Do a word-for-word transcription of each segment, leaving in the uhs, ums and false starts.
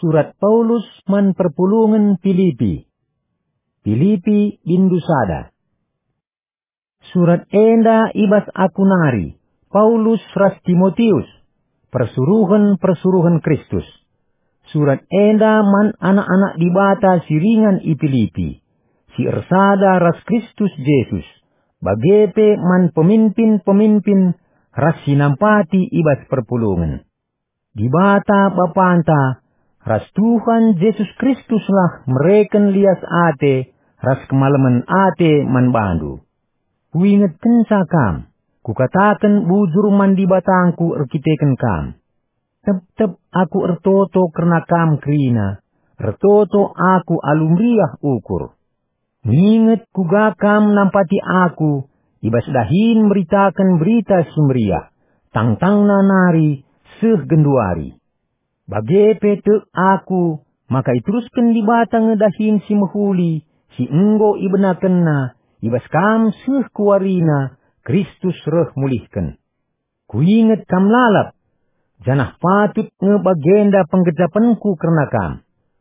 Surat Paulus man perpulungan Filipi. Filipi Indusada. Surat enda ibas aku nari, Paulus ras Timotius, persuruhan-persuruhan Kristus. Surat enda man anak-anak dibata siringan i Filipi, si ersada ras Kristus Yesus, bagepe man pemimpin-pemimpin ras sinampati ibas perpulungan. Dibata bapanta, ras Tuhan Yesus Kristus lah mereken lias ate, ras kemalaman ate man bandu. Kuinget kensa kam, kukatakan bujur man di batangku erkiteken kam. Tep-tep aku ertoto karena kam krina, ertoto aku alumriah ukur. Nginget kuga kam nampati aku, ibas dahin beritakan berita simriah, tang-tang nanari, seh genduari. Bagepe te aku, maka iteruskan di batang ngedahin si mehuli, si enggo ibenakenna, ibas kam seh kuarina, Kristus reh mulihkan. Kuinget kam lalap, janah patut ngebagenda penggejapanku karena kam.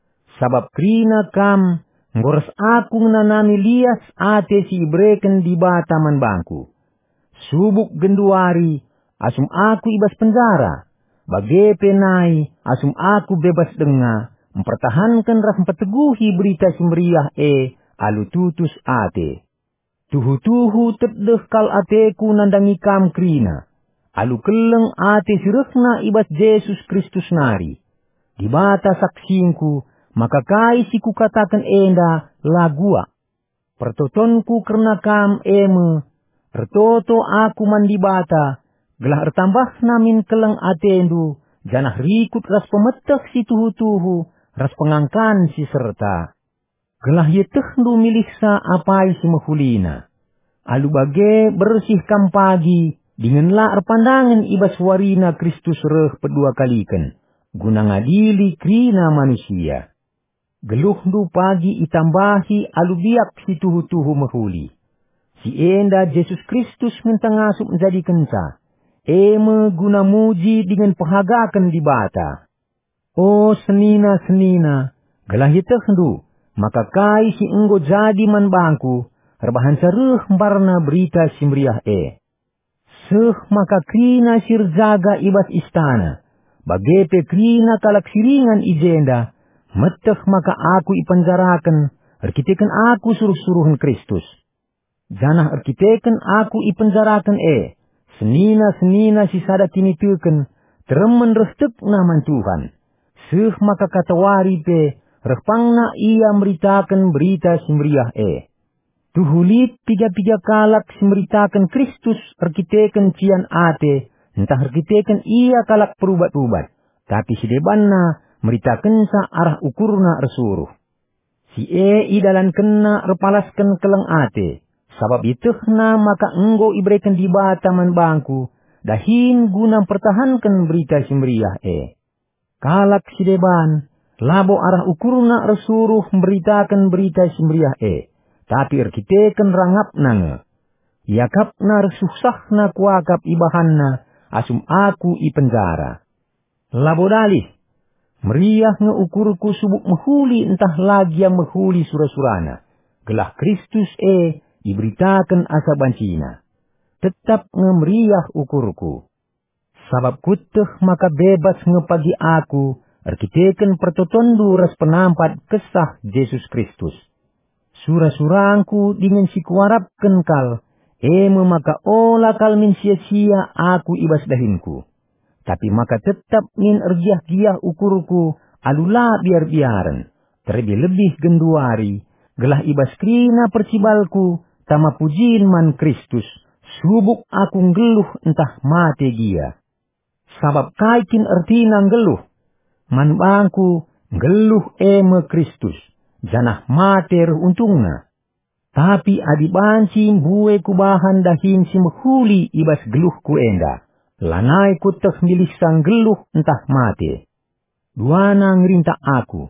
Sabab krina kam, ngores aku nanami lias ate si ibreken di bataman bangku. Subuk genduari, asum aku ibas penjara. Bagepe nai, asum aku bebas denga, mempertahankan ras memperteguhi berita simriah e, alu tutus ate. Tuhu-tuhu tedeh kal ateku nandangi kam krina. Alu keleng ate sirehna ibas Yesus Kristus nari. Di bata saksingku, maka kai si ku katakan enda lagua. Pertotonku karena kam eme, ertoto aku mandi bata, gelah ertambah namin keleng atendu, janah rikut ras pemetek si tuhu-tuhu, ras pengangkan si serta. Gelah yetehnu miliksa apai si mehulina. Alu bage bersih kam pagi, dingenlah erpandangan ibas warina Kristus reh pedua kaliken, guna ngadili krina manusia. Geluh du pagi itambahi alu biak si tuhu-tuhu mehuli. Si enda Yesus Kristus minta ngasup menjadi kenca. Eme guna muji dengan pahagakan di bata. Oh senina-senina, gelah yetehdu, maka kai si enggo jadi man bangku, rebahan sereh barna berita simriah e. Seh maka krina sirjaga ibas istana, bagepe krina kalak siringan ijenda, meteh maka aku ipenjarakan, erkiteken aku suruh-suruhan Kristus. Janah erkiteken aku ipenjarakan e, senina-senina si sada kini teken, teremen restek naman Tuhan. Seh maka katawari pe, repangna ia meritakan berita simriah e. Tuhulit tiga-tiga kalak simritakan Kristus erkiteken cian ate, entah erkiteken ia kalak perubat-ubat, tapi si debanna meritakan sa arah ukurna ersuruh. Si e idalan kena repalaskan keleng ate, sabab itehna maka enggo ibrekan di bataman bangku, dahin guna pertahankan berita simriah e. Kalak si deban, labo arah ukurna ersuruh memberitakan berita simriah e, tapi erkiteken rangap nange. Yakapna resusahna kuakap ibahanna, asum aku ipenjara. Labo dalih, meriah ngeukurku subuk mehuli entah lagi yang mehuli surah-surana. Gelah Kristus e diberitakan asa bancina. Tetap ngemeriah ukurku. Sabab kuteh maka bebas ngepagi aku, erkiteken pertotondu ras penampat kesah Yesus Kristus. Surah-surangku dengan si kuarapken kal, eme maka ola kal min sia-sia aku ibas dahinku. Tapi maka tetap min ergiah-giah ukurku, alula biar-biaren, terlebih-lebih genduari, gelah ibas krina percibalku, tama pujin man Kristus, subuk aku ngeluh entah mate gia. Sabab kaikin ertina ngeluh, man bangku ngeluh eme Kristus, janah mate untungna. Tapi adibanci bue kubahan dahin si mehuli ibas geluhku enda. Lanai kuteh milih sang geluh entah mate. Duana ngerinta aku.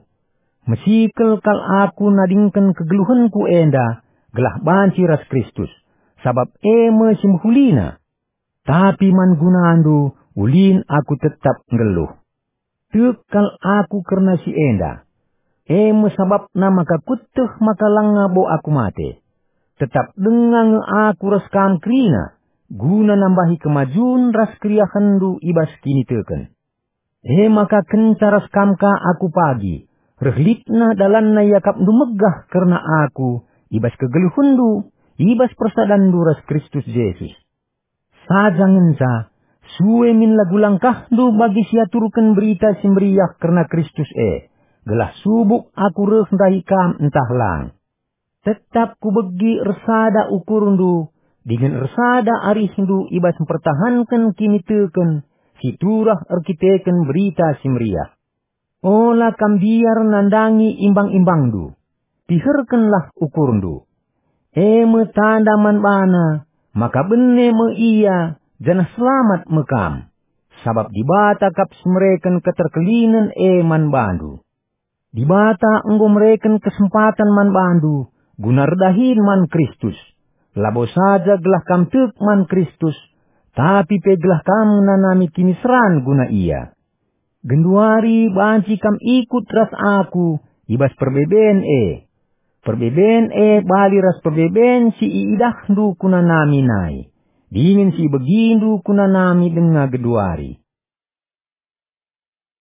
Mesikel kal aku nadingken kegeluhanku enda, gelah banci ras Kristus, sabab eme simhulina. Tapi man gunandu, ulin aku tetap ngeluh. Tekal aku karena si enda. E mesabab na maka kutuh maka langa bo aku mate. Tetap dengang aku reskan krina. Guna nambahi kemajuan ras kriya hendu ibas kini teken. E maka kencaras kamka aku pagi. Rehlitna dalan na yakap du megah karena aku. Ibas kegeluhundu. Ibas persadandu ras Kristus Yesus. Sajangensa. Suwe min lagu langkah du bagi siaturukan berita simberiah karena Kristus e. Gelah subuk aku rendahi kam entah lang. Tetap ku begi resada ukurundu. Dengan resada arihindu ibas mempertahankan kini teken. Siturah erkiteken berita simberiah. Ola kam biar nandangi imbang-imbang du. Piherkenlah ukurundu. E me tanda man bana. Maka bene me iya. Janah selamat mekam. Sabab dibata kap mereken keterkelinan e man bandu. Dibata enggo mereken kesempatan man bandu. Guna redahin man Kristus. Labo saja gelah kam tek man Kristus. Tapi pe gelah kam nanami kini seran guna iya. Genduari banci kam ikut ras aku. Ibas perbeben e. Perbeben e bali ras perbeben si iidah du kuna nami nai. Dingin si begindu kuna nami denga geduari.